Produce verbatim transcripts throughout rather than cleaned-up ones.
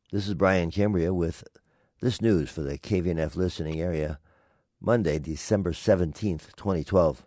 This is Brian Cambria with this news for the K V N F listening area, Monday, December seventeenth, twenty twelve.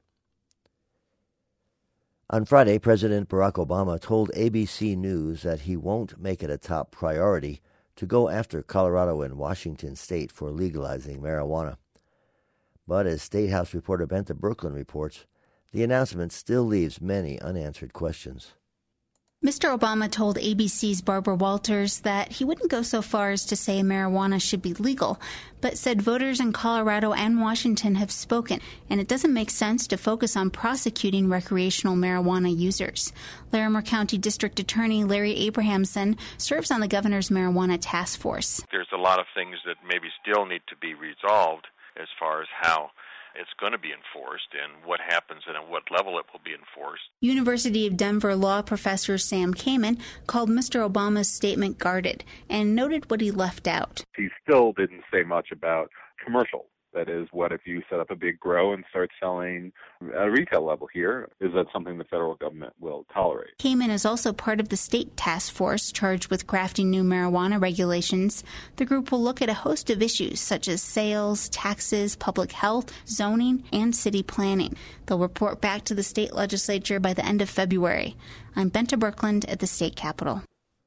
On Friday, President Barack Obama told A B C News that he won't make it a top priority to go after Colorado and Washington state for legalizing marijuana. But as State House reporter Benta Brooklyn reports, the announcement still leaves many unanswered questions. Mister Obama told A B C's Barbara Walters that he wouldn't go so far as to say marijuana should be legal, but said voters in Colorado and Washington have spoken, and it doesn't make sense to focus on prosecuting recreational marijuana users. Larimer County District Attorney Larry Abrahamson serves on the governor's marijuana task force. There's a lot of things that maybe still need to be resolved as far as how it's going to be enforced and what happens and at what level it will be enforced. University of Denver law professor Sam Kamen called Mister Obama's statement guarded and noted what he left out. He still didn't say much about commercial. That is, what if you set up a big grow and start selling at a retail level here? Is that something the federal government will tolerate? Kamen is also part of the state task force charged with crafting new marijuana regulations. The group will look at a host of issues such as sales, taxes, public health, zoning, and city planning. They'll report back to the state legislature by the end of February. I'm Benta Brooklyn at the state capitol.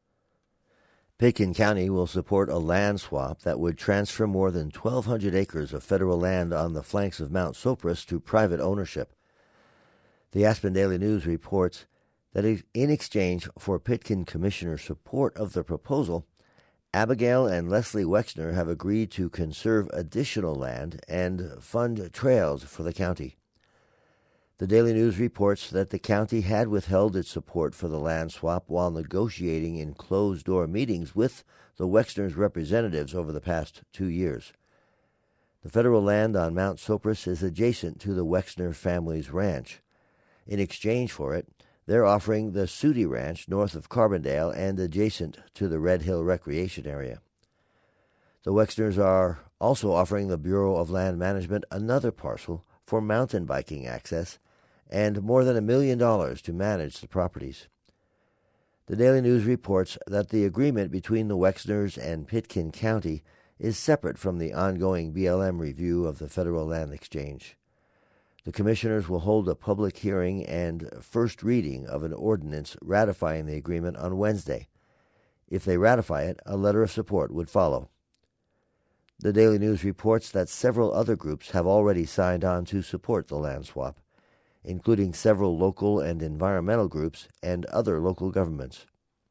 Pitkin County will support a land swap that would transfer more than twelve hundred acres of federal land on the flanks of Mount Sopris to private ownership. The Aspen Daily News reports that in exchange for Pitkin Commissioner support of the proposal, Abigail and Leslie Wexner have agreed to conserve additional land and fund trails for the county. The Daily News reports that the county had withheld its support for the land swap while negotiating in closed-door meetings with the Wexner's representatives over the past two years. The federal land on Mount Sopris is adjacent to the Wexner family's ranch. In exchange for it, they're offering the Sooty Ranch north of Carbondale and adjacent to the Red Hill Recreation Area. The Wexners are also offering the Bureau of Land Management another parcel for mountain biking access and more than a million dollars to manage the properties. The Daily News reports that the agreement between the Wexners and Pitkin County is separate from the ongoing B L M review of the federal land exchange. The commissioners will hold a public hearing and first reading of an ordinance ratifying the agreement on Wednesday. If they ratify it, a letter of support would follow. The Daily News reports that several other groups have already signed on to support the land swap, including several local and environmental groups and other local governments.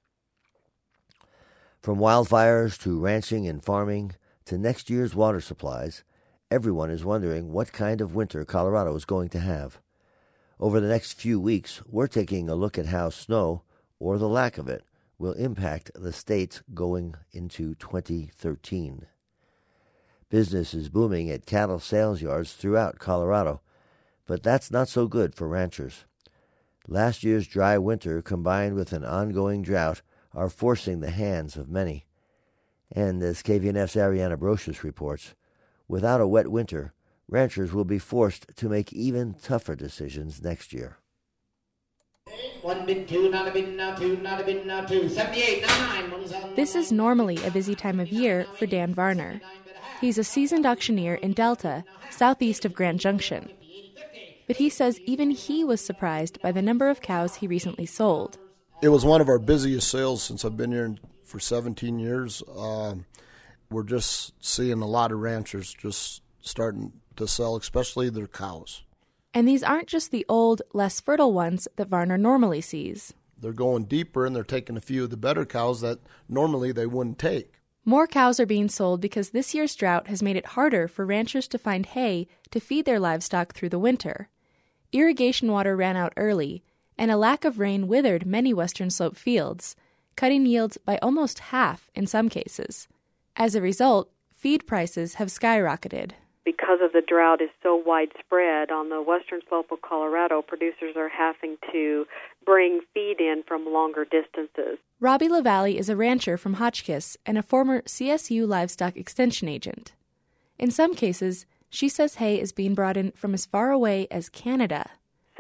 From wildfires to ranching and farming to next year's water supplies, everyone is wondering what kind of winter Colorado is going to have. Over the next few weeks, we're taking a look at how snow, or the lack of it, will impact the state going into twenty thirteen. Business is booming at cattle sales yards throughout Colorado, but that's not so good for ranchers. Last year's dry winter combined with an ongoing drought are forcing the hands of many. And as K V N F's Ariana Brocious reports, without a wet winter, ranchers will be forced to make even tougher decisions next year. One bid, two, not a bid, now two, not a bid, now two. seventy-eight, nine, nine. This is normally a busy time of year for Dan Varner. He's a seasoned auctioneer in Delta, southeast of Grand Junction. But he says even he was surprised by the number of cows he recently sold. It was one of our busiest sales since I've been here for seventeen years. Uh, we're just seeing a lot of ranchers just starting to sell, especially their cows. And these aren't just the old, less fertile ones that Varner normally sees. They're going deeper and they're taking a few of the better cows that normally they wouldn't take. More cows are being sold because this year's drought has made it harder for ranchers to find hay to feed their livestock through the winter. Irrigation water ran out early, and a lack of rain withered many western slope fields, cutting yields by almost half in some cases. As a result, feed prices have skyrocketed. Because of the drought is so widespread on the western slope of Colorado, producers are having to bring feed in from longer distances. Robbie LaValle is a rancher from Hotchkiss and a former C S U livestock extension agent. In some cases, she says hay is being brought in from as far away as Canada. So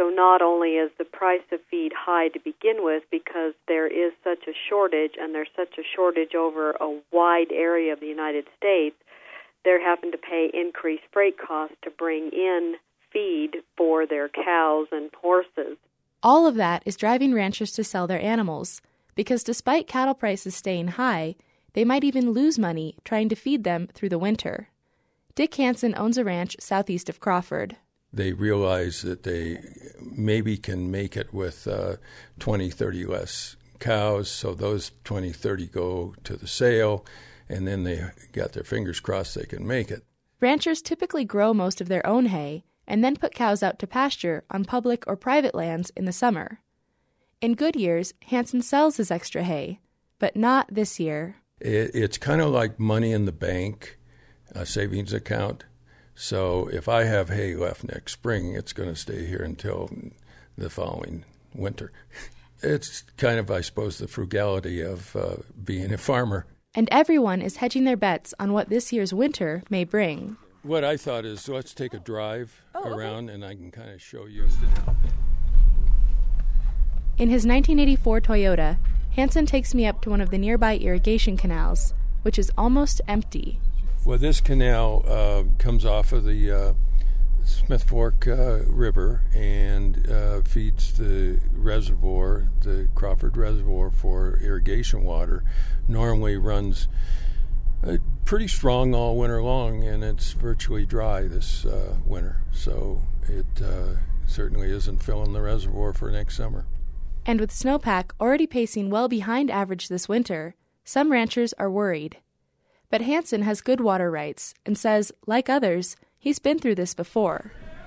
So not only is the price of feed high to begin with because there is such a shortage, and there's such a shortage over a wide area of the United States, they're having to pay increased freight costs to bring in feed for their cows and horses. All of that is driving ranchers to sell their animals, because despite cattle prices staying high, they might even lose money trying to feed them through the winter. Dick Hansen owns a ranch southeast of Crawford. They realize that they maybe can make it with uh, twenty, thirty less cows, so those twenty, thirty go to the sale, and then they got their fingers crossed they can make it. Ranchers typically grow most of their own hay and then put cows out to pasture on public or private lands in the summer. In good years, Hansen sells his extra hay, but not this year. It, it's kind of like money in the bank, a savings account. So if I have hay left next spring, it's going to stay here until the following winter. It's kind of, I suppose, the frugality of uh, being a farmer. And everyone is hedging their bets on what this year's winter may bring. What I thought is, let's take a drive oh, around, okay. and I can kind of show you. In his nineteen eighty-four Toyota, Hansen takes me up to one of the nearby irrigation canals, which is almost empty. Well, this canal uh, comes off of the uh, Smith Fork uh, River and uh, feeds the reservoir, the Crawford Reservoir for irrigation water. Normally runs uh, pretty strong all winter long, and it's virtually dry this uh, winter. So it uh, certainly isn't filling the reservoir for next summer. And with snowpack already pacing well behind average this winter, some ranchers are worried. But Hansen has good water rights and says, like others, he's been through this before.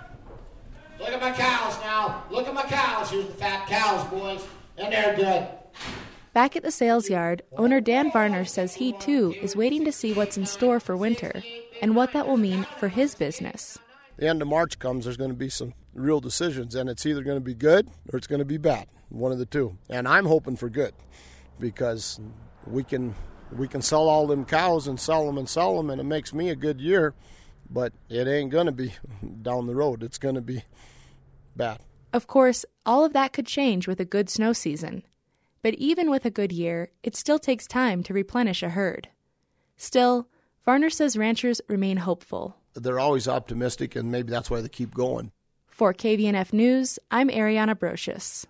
Look at my cows now. Look at my cows. Here's the fat cows, boys. And they're good. Back at the sales yard, owner Dan Varner says he, too, is waiting to see what's in store for winter and what that will mean for his business. The end of March comes, there's going to be some real decisions, and it's either going to be good or it's going to be bad, one of the two. And I'm hoping for good because we can... We can sell all them cows and sell them and sell them, and it makes me a good year, but it ain't going to be down the road. It's going to be bad. Of course, all of that could change with a good snow season. But even with a good year, it still takes time to replenish a herd. Still, Varner says ranchers remain hopeful. They're always optimistic, and maybe that's why they keep going. For K V N F News, I'm Ariana Brocious.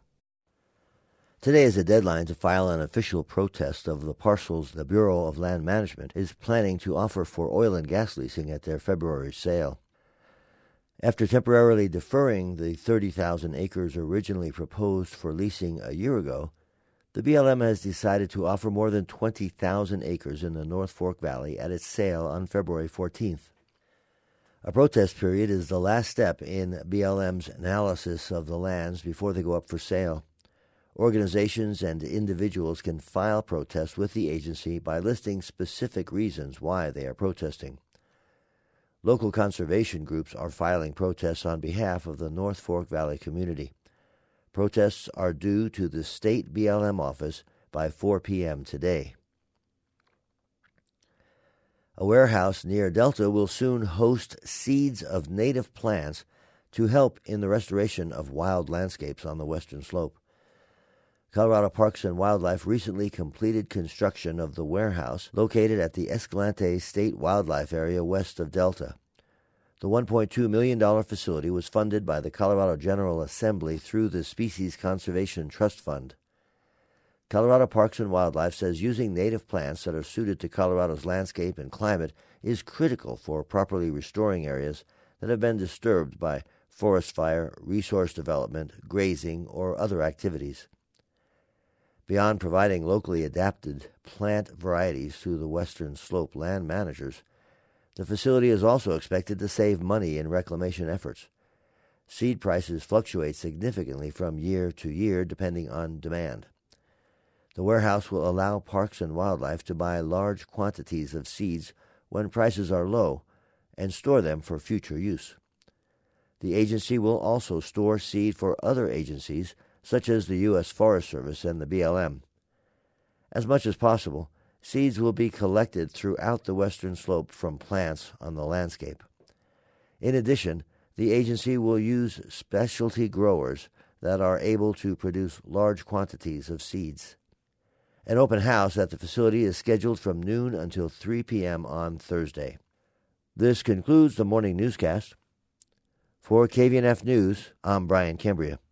Today is the deadline to file an official protest of the parcels the Bureau of Land Management is planning to offer for oil and gas leasing at their February sale. After temporarily deferring the thirty thousand acres originally proposed for leasing a year ago, the B L M has decided to offer more than twenty thousand acres in the North Fork Valley at its sale on February fourteenth. A protest period is the last step in B L M's analysis of the lands before they go up for sale. Organizations and individuals can file protests with the agency by listing specific reasons why they are protesting. Local conservation groups are filing protests on behalf of the North Fork Valley community. Protests are due to the state B L M office by four p.m. today. A warehouse near Delta will soon host seeds of native plants to help in the restoration of wild landscapes on the western slope. Colorado Parks and Wildlife recently completed construction of the warehouse located at the Escalante State Wildlife Area west of Delta. The one point two million dollars facility was funded by the Colorado General Assembly through the Species Conservation Trust Fund. Colorado Parks and Wildlife says using native plants that are suited to Colorado's landscape and climate is critical for properly restoring areas that have been disturbed by forest fire, resource development, grazing, or other activities. Beyond providing locally adapted plant varieties to the western slope land managers, the facility is also expected to save money in reclamation efforts. Seed prices fluctuate significantly from year to year depending on demand. The warehouse will allow Parks and Wildlife to buy large quantities of seeds when prices are low and store them for future use. The agency will also store seed for other agencies such as the U S Forest Service and the B L M. As much as possible, seeds will be collected throughout the western slope from plants on the landscape. In addition, The agency will use specialty growers that are able to produce large quantities of seeds. An open house at the facility is scheduled from noon until three p.m. on Thursday. This concludes the morning newscast. For K V N F News, I'm Brian Cambria.